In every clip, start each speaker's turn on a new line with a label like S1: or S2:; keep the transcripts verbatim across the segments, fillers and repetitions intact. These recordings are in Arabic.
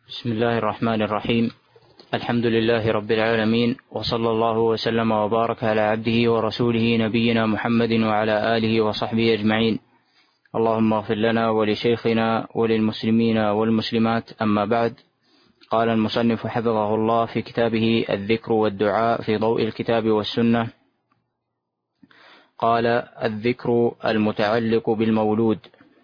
S1: بسم الله الرحمن الرحيم. الحمد لله رب العالمين، وصلى الله وسلم وبارك على عبده ورسوله نبينا محمد وعلى آله وصحبه أجمعين. اللهم اغفر لنا ولشيخنا وللمسلمين والمسلمات، أما بعد. قال المصنف حفظه الله في كتابه الذكر والدعاء في ضوء الكتاب والسنة، قال: الذكر المتعلق بالمولود.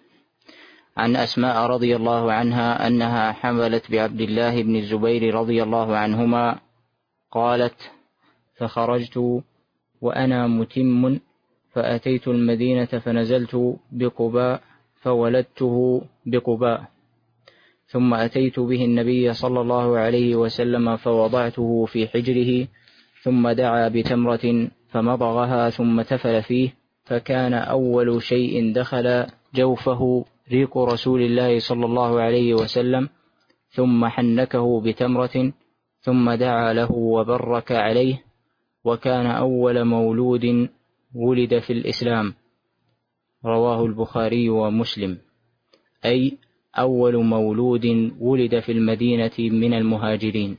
S1: عن أسماء رضي الله عنها أنها حملت بعبد الله بن الزبير رضي الله عنهما، قالت: فخرجت وأنا متم فأتيت المدينة فنزلت بقباء فولدته بقباء، ثم أتيت به النبي صلى الله عليه وسلم فوضعته في حجره، ثم دعا بتمرة فمضغها ثم تفل فيه، فكان أول شيء دخل جوفه ريق رسول الله صلى الله عليه وسلم، ثم حنكه بتمرة، ثم دعا له وبرك عليه، وكان أول مولود ولد في الإسلام. رواه البخاري ومسلم، أي أول مولود ولد في المدينة من المهاجرين.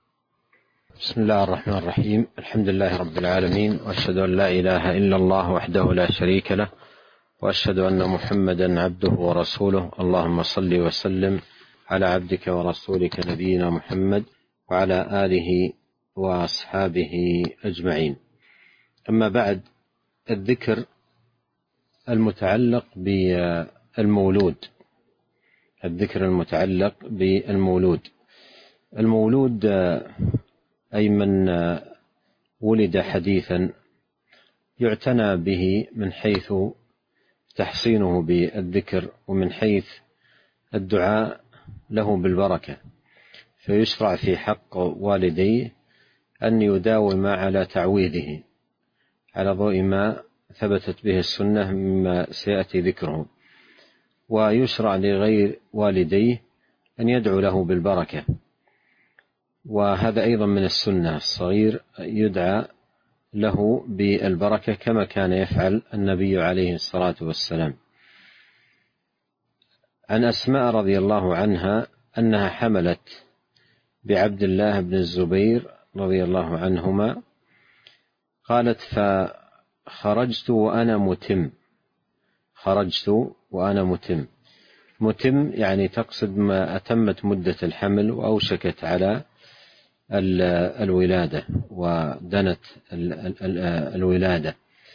S2: بسم الله الرحمن الرحيم. الحمد لله رب العالمين، وأشهد أن لا إله إلا الله وحده لا شريك له، وأشهد أن محمدا عبده ورسوله. اللهم صل وسلم على عبدك ورسولك نبينا محمد وعلى آله وأصحابه أجمعين. أما بعد، الذكر المتعلق بالمولود الذكر المتعلق بالمولود المولود أي من ولد حديثا، يعتنى به من حيث تحصينه بالذكر، ومن حيث الدعاء له بالبركة، فيشرع في حق والديه أن يداوم على تعويذه على ضوء ما ثبتت به السنة مما سيأتي ذكره، ويشرع لغير والديه أن يدعو له بالبركة. وهذا أيضا من السنة، الصغير يدعى له بالبركة كما كان يفعل النبي عليه الصلاة والسلام. عن أسماء رضي الله عنها أنها حملت بعبد الله بن الزبير رضي الله عنهما، قالت: فخرجت وأنا متم خرجت وأنا متم متم يعني تقصد ما أتمت مدة الحمل وأوشكت على الولادة ودنت الولادة.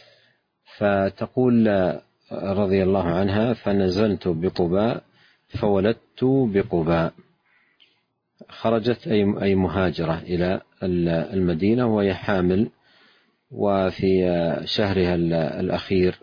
S2: فتقول رضي الله عنها: فنزلت بقباء فولدت بقباء. خرجت أي مهاجرة إلى المدينة وهي حامل، وفي شهرها الأخير،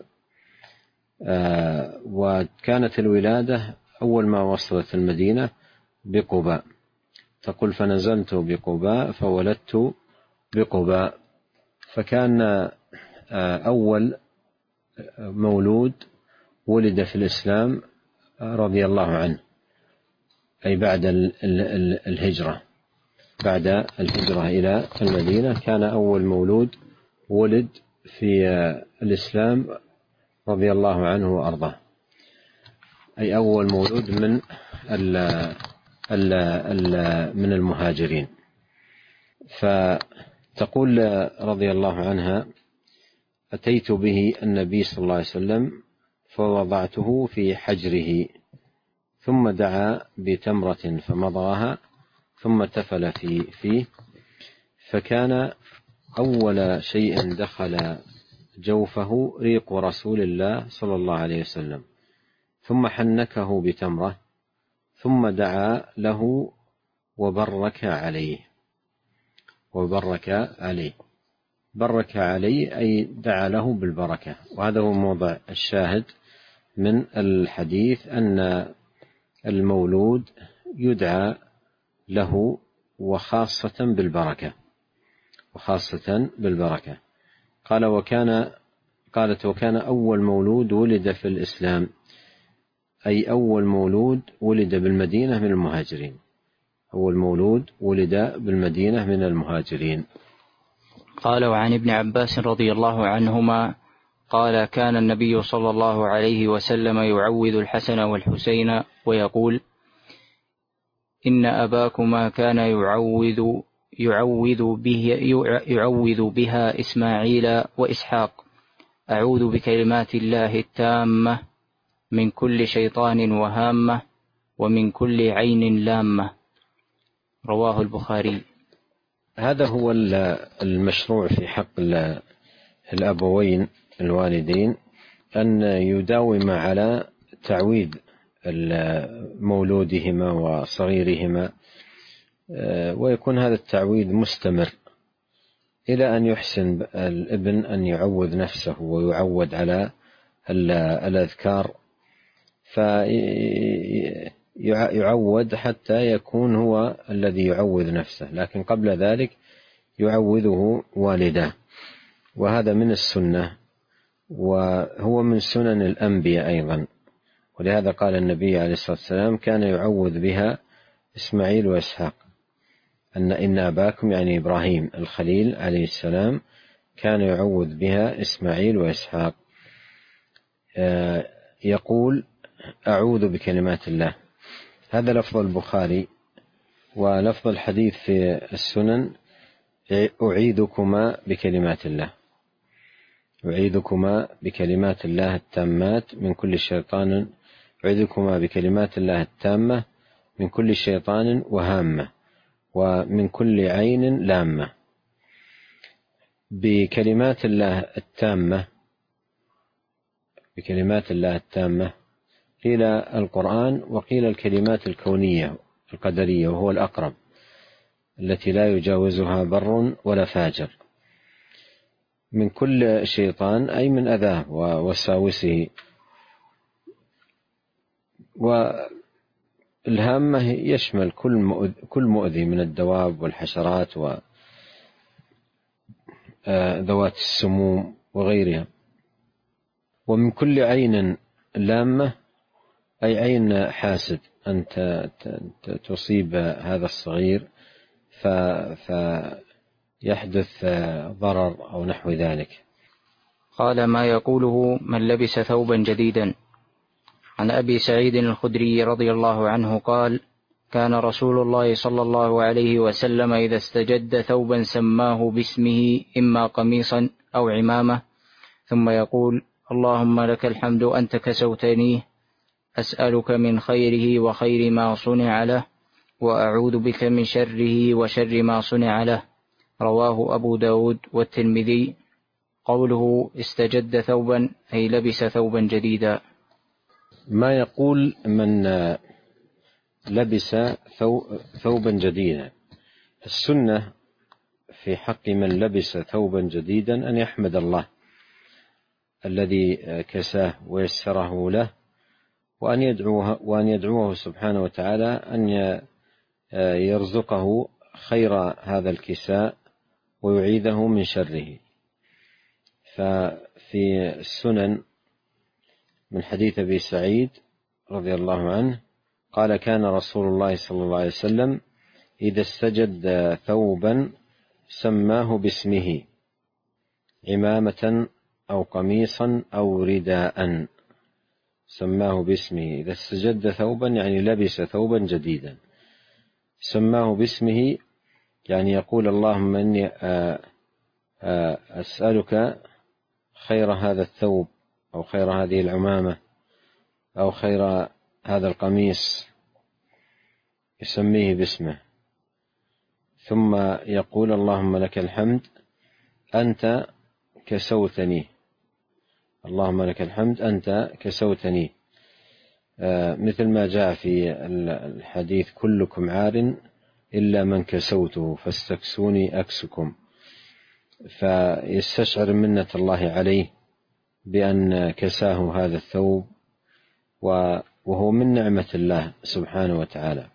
S2: وكانت الولادة أول ما وصلت المدينة بقباء. تقول: فنزلت بقباء فولدت بقباء، فكان أول مولود ولد في الإسلام رضي الله عنه، أي بعد الهجرة بعد الهجرة إلى المدينة، كان أول مولود ولد في الإسلام رضي الله عنه وأرضاه، أي أول مولود من ال ال ال من المهاجرين. فتقول رضي الله عنها: أتيت به النبي صلى الله عليه وسلم فوضعته في حجره، ثم دعا بتمرة فمضغها ثم تفل في فيه، فكان أول شيء دخل جوفه ريق رسول الله صلى الله عليه وسلم، ثم حنكه بتمرة، ثم دعا له وبرك عليه وبرك عليه برك عليه أي دعا له بالبركة. وهذا هو موضع الشاهد من الحديث، أن المولود يدعى له وخاصة بالبركة وخاصة بالبركة. قال وكان قالت: وكان أول مولود ولد في الإسلام، أي أول مولود ولد بالمدينة من المهاجرين أول مولود ولد بالمدينة من المهاجرين.
S1: قال: وعن ابن عباس رضي الله عنهما قال: كان النبي صلى الله عليه وسلم يعوذ الحسن والحسين ويقول: إن أباكما كان يعوذ يعوذ به يعوذ بها إسماعيل وإسحاق. أعوذ بكلمات الله التامة من كل شيطان وهامة ومن كل عين لامة. رواه البخاري.
S2: هذا هو المشروع في حق الأبوين الوالدين، أن يداوم على تعويد مولودهما وصغيرهما، ويكون هذا التعويد مستمر إلى أن يحسن الابن أن يعود نفسه ويعود على الأذكار، فيعود حتى يكون هو الذي يعوذ نفسه، لكن قبل ذلك يعوذه والداه. وهذا من السنة، وهو من سنن الأنبياء أيضا، ولهذا قال النبي عليه الصلاة والسلام كان يعوذ بها إسماعيل وإسحاق، أن إن أباكم يعني إبراهيم الخليل عليه السلام كان يعوذ بها إسماعيل وإسحاق. يقول أعوذ بكلمات الله، هذا لفظ البخاري. ولفظ الحديث في السنن أعيذكما بكلمات الله، أعيذكما بكلمات الله التامات من كل شيطان، أعيذكما بكلمات الله التامة من كل شيطان وهامة ومن كل عين لامة. بكلمات الله التامة، بكلمات الله التامة قيل القرآن وقيل الكلمات الكونية القدرية، وهو الأقرب، التي لا يجاوزها بر ولا فاجر. من كل شيطان أي من أذاه ووساوسه. والهامة يشمل كل مؤذي من الدواب والحشرات وذوات السموم وغيرها. ومن كل عين لامة أي عين حاسد، أنت تصيب هذا الصغير فيحدث ضرر أو نحو ذلك.
S1: قال ما يقوله من لبس ثوبا جديدا. عن أبي سعيد الخدري رضي الله عنه قال كان رسول الله صلى الله عليه وسلم إذا استجد ثوبا سماه باسمه إما قميصا أو عمامة، ثم يقول اللهم لك الحمد أنت كسوتنيه، أسألك من خيره وخير ما صنع له، وأعوذ بك من شره وشر ما صنع له. رواه أبو داود والترمذي. قوله استجد ثوبا أي لبس ثوبا جديدا.
S2: ما يقول من لبس ثوبا جديدا، السنة في حق من لبس ثوبا جديدا أن يحمد الله الذي كساه ويسره له، وأن يدعوه, وأن يدعوه سبحانه وتعالى أن يرزقه خير هذا الكساء ويعيذه من شره. ففي السنن من حديث أبي سعيد رضي الله عنه قال كان رسول الله صلى الله عليه وسلم إذا استجد ثوبا سماه باسمه عمامة أو قميصا أو رداء، سماه باسمه. إذا استجد ثوبا يعني لبس ثوبا جديدا، سماه باسمه يعني يقول اللهم إني أسألك خير هذا الثوب أو خير هذه العمامة أو خير هذا القميص، يسميه باسمه. ثم يقول اللهم لك الحمد أنت كسوتني، اللهم لك الحمد أنت كسوتني، مثل ما جاء في الحديث كلكم عار إلا من كسوته فاستكسوني أكسكم. فيستشعر منة الله عليه بأن كساه هذا الثوب، وهو من نعمة الله سبحانه وتعالى.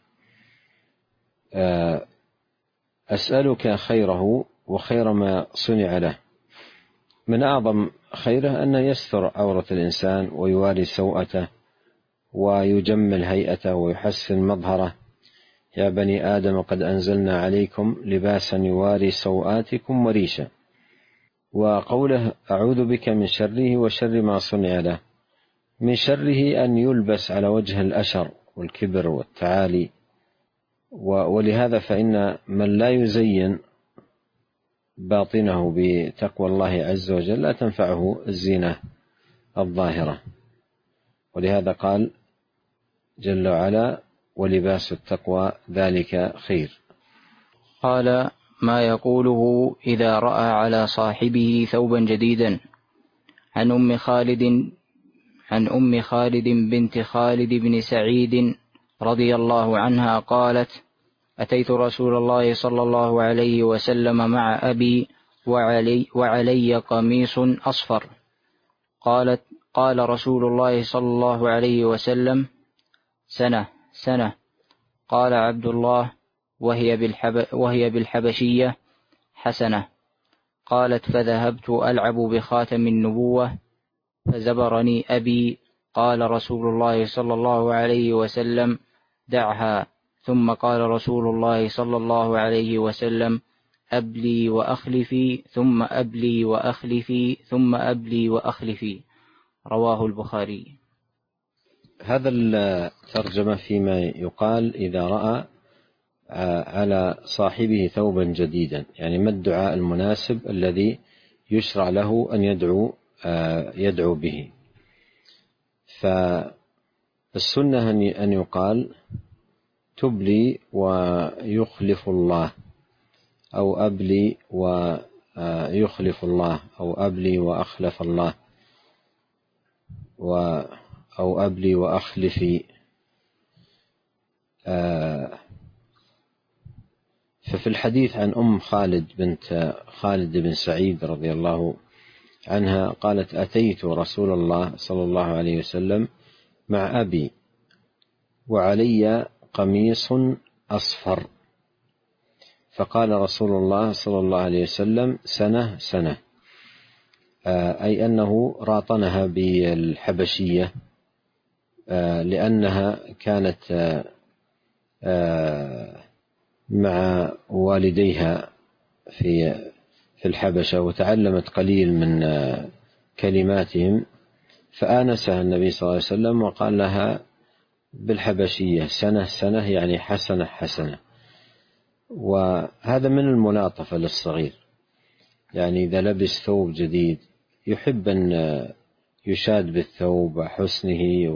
S2: أسألك خيره وخير ما صنع له. من أعظم خيره أن يستر عورة الإنسان ويواري سوءته ويجمل هيئته ويحسن مظهره. يا بني آدم قد أنزلنا عليكم لباسا يواري سوآتكم وريشا. وقوله أعوذ بك من شره وشر ما صنع له، من شره أن يلبس على وجه الأشر والكبر والتعالي ولهذا فإن من لا يزين باطنه بتقوى الله عز وجل لا تنفعه الزينة الظاهرة. ولهذا قال جل وعلا: ولباس التقوى ذلك خير.
S1: قال: ما يقوله إذا رأى على صاحبه ثوبا جديدا. عن أم خالد عن أم خالد بنت خالد بن سعيد رضي الله عنها قالت: أتيت رسول الله صلى الله عليه وسلم مع أبي وعلي, وعلي قميص أصفر. قالت: قال رسول الله صلى الله عليه وسلم: سنة سنة. قال عبد الله: وهي, بالحب وهي بالحبشية حسنة. قالت: فذهبت ألعب بخاتم النبوة فزبرني أبي. قال رسول الله صلى الله عليه وسلم: دعها. ثم قال رسول الله صلى الله عليه وسلم: أبلي وأخلفي ثم أبلي وأخلفي ثم أبلي وأخلفي. رواه البخاري.
S2: هذا الترجمة فيما يقال إذا رأى على صاحبه ثوبا جديدا، يعني ما الدعاء المناسب الذي يشرع له أن يدعو يدعو به. فالسنة أن يقال: تبلي ويخلف الله، أو أبلي ويخلف الله، أو أبلي وأخلف الله، أو أبلي وأخلفي. ففي الحديث عن أم خالد بنت خالد بن سعيد رضي الله عنها قالت: أتيت رسول الله صلى الله عليه وسلم مع أبي وعلي قميص أصفر، فقال رسول الله صلى الله عليه وسلم: سنة سنة، أي أنه راطنها بالحبشية لأنها كانت مع والديها في في الحبشة وتعلمت قليل من كلماتهم، فآنسها النبي صلى الله عليه وسلم وقال لها بالحبشية: سنة سنة، يعني حسنة حسنة. وهذا من الملاطفة للصغير، يعني إذا لبس ثوب جديد يحب أن يشاد بالثوب وحسنه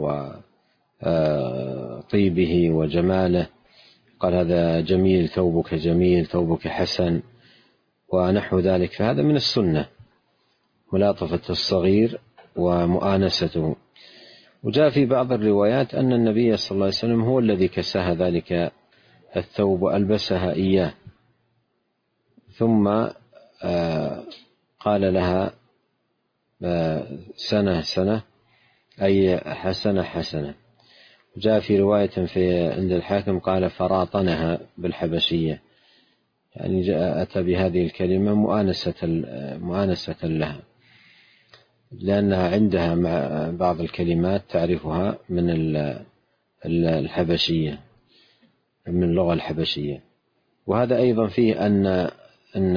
S2: وطيبه وجماله، قال: هذا جميل، ثوبك جميل، ثوبك حسن، ونحو ذلك. فهذا من السنة، ملاطفة الصغير ومؤانسته. وجاء في بعض الروايات أن النبي صلى الله عليه وسلم هو الذي كساها ذلك الثوب وألبسها إياه، ثم قال لها: سنة سنة، أي حسنة حسنة. جاء في رواية في عند الحاكم قال: فراطنها بالحبشية، يعني جاء أتى بهذه الكلمة مؤانسة مؤانسة لها، لأنها عندها مع بعض الكلمات تعرفها من الحبشية، من اللغة الحبشية. وهذا أيضا فيه أن أن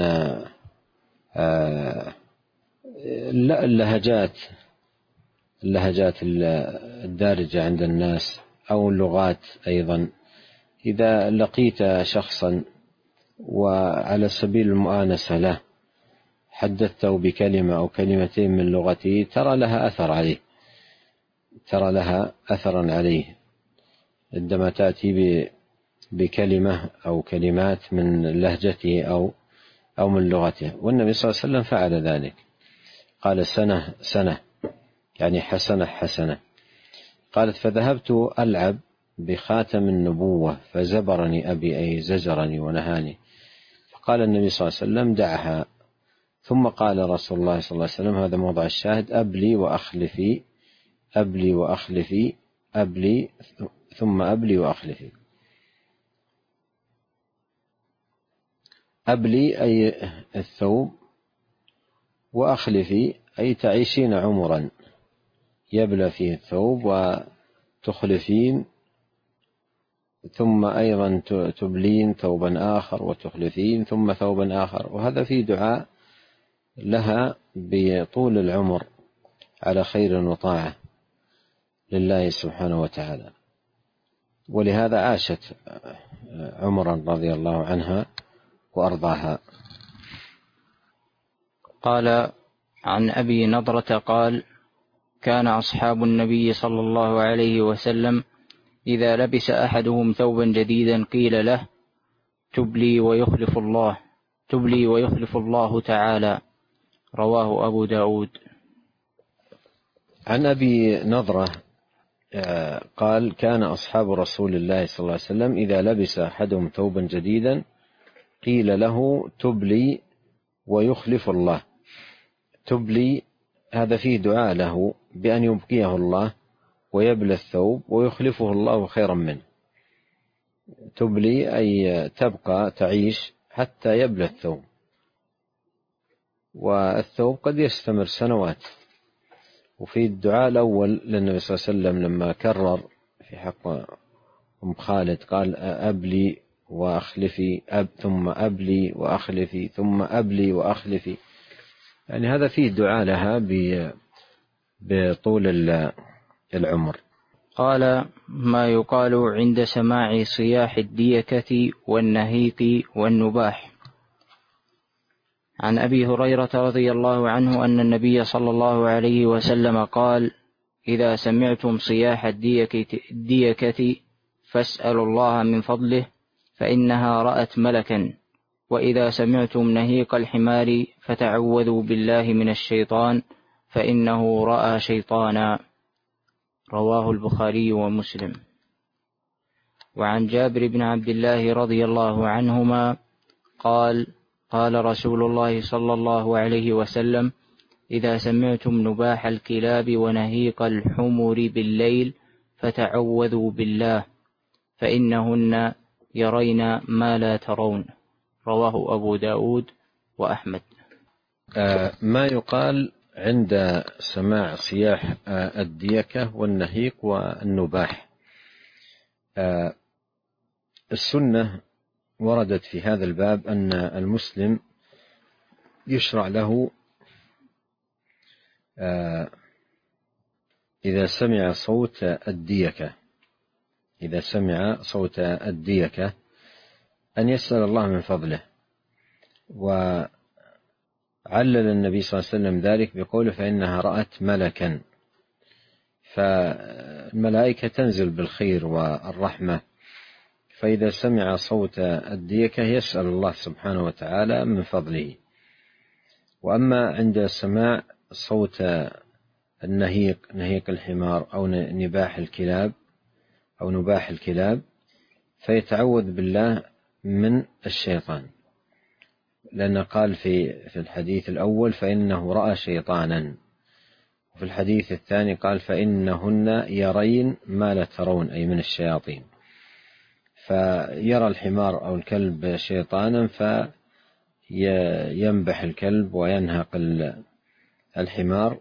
S2: اللهجات اللهجات الدارجة عند الناس أو اللغات أيضا، إذا لقيت شخصا وعلى سبيل المؤانسة له حدثته بكلمة أو كلمتين من لغته ترى لها أثر عليه ترى لها أثرا عليه عندما تأتي بكلمة أو كلمات من لهجته أو أو من لغته. والنبي صلى الله عليه وسلم فعل ذلك، قال: سنة سنة، يعني حسنة حسنة. قالت: فذهبت ألعب بخاتم النبوة فزبرني أبي، أي زجرني ونهاني. فقال النبي صلى الله عليه وسلم: دعها. ثم قال رسول الله صلى الله عليه وسلم، هذا موضع الشاهد: أبلي وأخلفي، أبلي وأخلفي، أبلي ثم أبلي وأخلفي. أبلي أي الثوب، وأخلفي أي تعيشين عمرا يبلى فيه الثوب، وتخلفين ثم أيضا تبلين ثوبا آخر وتخلفين ثم ثوبا آخر. وهذا فيه دعاء لها بطول العمر على خير وطاعة لله سبحانه وتعالى. ولهذا عاشت عمرا رضي الله عنها وأرضاها.
S1: قال عن أبي نضرة قال: كان أصحاب النبي صلى الله عليه وسلم إذا لبس أحدهم ثوبا جديدا قيل له: تبلي ويخلف الله تبلي ويخلف الله تعالى. رواه أبو داود.
S2: عن أبي نضرة قال: كان أصحاب رسول الله صلى الله عليه وسلم إذا لبس أحدهم ثوبا جديدا قيل له: تبلي ويخلف الله. تبلي هذا فيه دعاء له بأن يبقيه الله ويبلى الثوب ويخلفه الله خيرا منه. تبلي أي تبقى تعيش حتى يبلى الثوب، والثوب قد يستمر سنوات. وفي الدعاء الأول للنبي صلى الله عليه وسلم لما كرر في حق أم خالد قال: أبلي وأخلفي أب ثم أبلي وأخلفي ثم أبلي وأخلفي، يعني هذا فيه دعاء لها بطول العمر.
S1: قال: ما يقال عند سماع صياح الديكة والنهيق والنباح. عن أبي هريرة رضي الله عنه أن النبي صلى الله عليه وسلم قال: إذا سمعتم صياح الديكة فاسألوا الله من فضله فإنها رأت ملكا، وإذا سمعتم نهيق الحمار فتعوذوا بالله من الشيطان فإنه رأى شيطانا. رواه البخاري ومسلم. وعن جابر بن عبد الله رضي الله عنهما قال: قال رسول الله صلى الله عليه وسلم: إذا سمعتم نباح الكلاب ونهيق الحمر بالليل فتعوذوا بالله فإنهن يرين ما لا ترون. رواه أبو داود وأحمد.
S2: آه ما يقال عند سماع صياح آه الديكة والنهيق والنباح. آه السنة وردت في هذا الباب أن المسلم يشرع له آه إذا سمع صوت الديكة إذا سمع صوت الديكة أن يسأل الله من فضله. وعلل النبي صلى الله عليه وسلم ذلك بقوله: فإنها رأت ملكا. فالملائكة تنزل بالخير والرحمة، فإذا سمع صوت الديكة يسأل الله سبحانه وتعالى من فضله. وأما عند سماع صوت النهيق نهيق الحمار أو نباح الكلاب أو نباح الكلاب فيتعوذ بالله من الشيطان، لأنه قال في في الحديث الأول: فإنه رأى شيطانا، وفي الحديث الثاني قال: فإنهن يرين ما لا ترون، أي من الشياطين. فيرى الحمار أو الكلب شيطانا فينبح الكلب وينهق الحمار.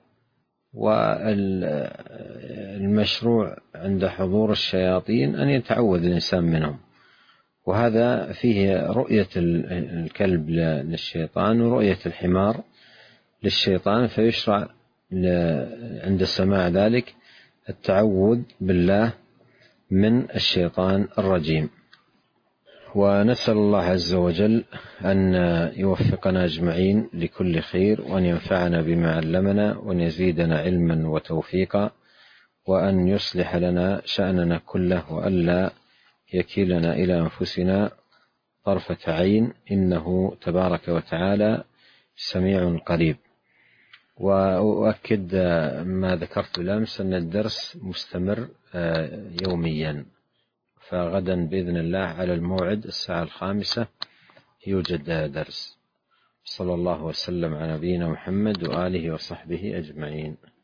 S2: والمشروع عند حضور الشياطين أن يتعوذ الإنسان منهم، وهذا فيه رؤية الكلب للشيطان ورؤية الحمار للشيطان، فيشرع عند السماع ذلك التعوذ بالله من الشيطان الرجيم. ونسأل الله عز وجل أن يوفقنا أجمعين لكل خير، وأن ينفعنا بما علمنا، وأن يزيدنا علما وتوفيقا، وأن يصلح لنا شأننا كله، وألا يكلنا إلى أنفسنا طرفة عين، إنه تبارك وتعالى سميع قريب. وأؤكد ما ذكرت بالأمس أن الدرس مستمر يوميا، فغدا بإذن الله على الموعد الساعة الخامسة يوجد درس. صلى الله وسلم على نبينا محمد وآله وصحبه أجمعين.